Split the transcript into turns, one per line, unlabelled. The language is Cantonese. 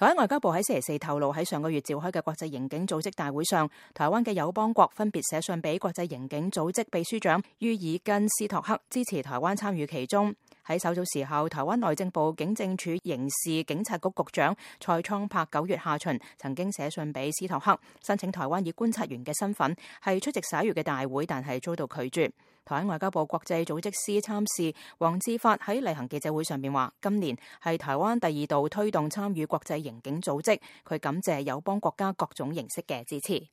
台灣外交部喺星期四透露，喺上個月召開嘅國際刑警組織大會上，台灣嘅友邦國分別寫信俾國際刑警組織秘書長于爾根斯托克，支持台灣參與其中。喺稍早時候，台灣內政部警政署刑事警察局局長蔡創柏9月下旬曾經寫信俾斯托克，申請台灣以觀察員嘅身份係出席11月嘅大會，但係遭到拒絕。台灣外交部國際組織司參事黃志發喺例行記者會上面話，今年係台灣第2度推動參與國際刑警組織，佢感謝友邦國家各種形式嘅支持。